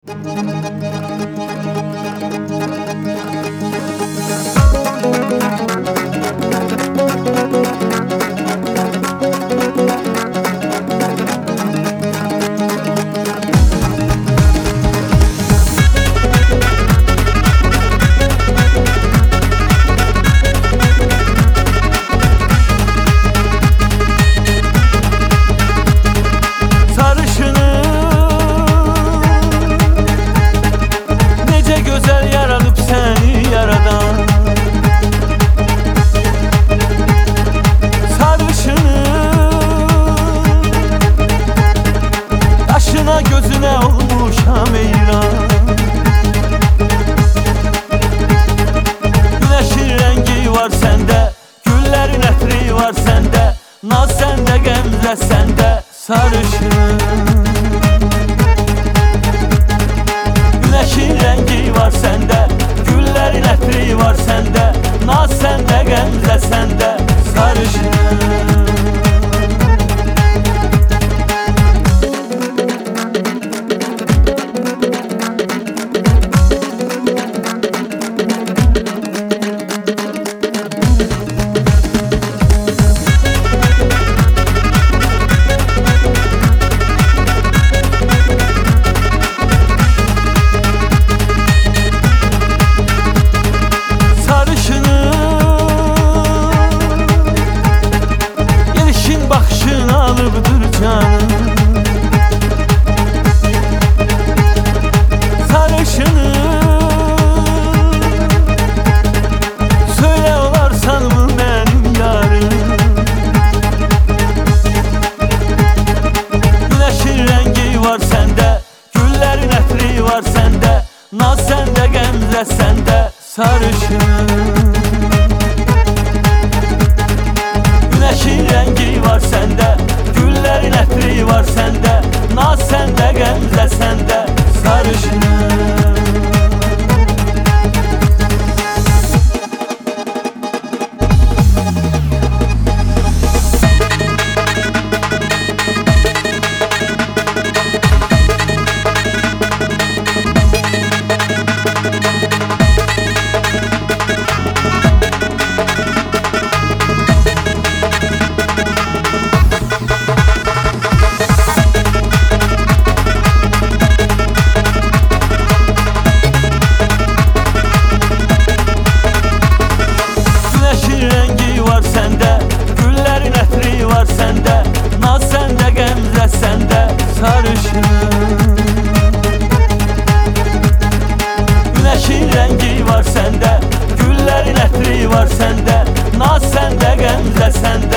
Gözüne olmuşam eyran. Güneşin rengi var sende, güllerin ətri var sende, naz sende, qəmzə sende, sarışın. Güneşin rengi var sende, güllerin ətri var sende, naz sende, qəmzə sende, sarışın. Alıbdır canım sarışını. Söyle olarsan mı benim yarım? Güneşin rengi var sende, güllerin ətri var sende, naz sende, qəmzə sende, sarışın. Güneşin rengi var sende, güllerin ətri var sende, naz sende, qəmzə sende, sarışın. Sende, naz sende, qəmzə sende, sarışın. Güneşin rengi var sende, güllerin ətri var sende, naz sende, qəmzə sende,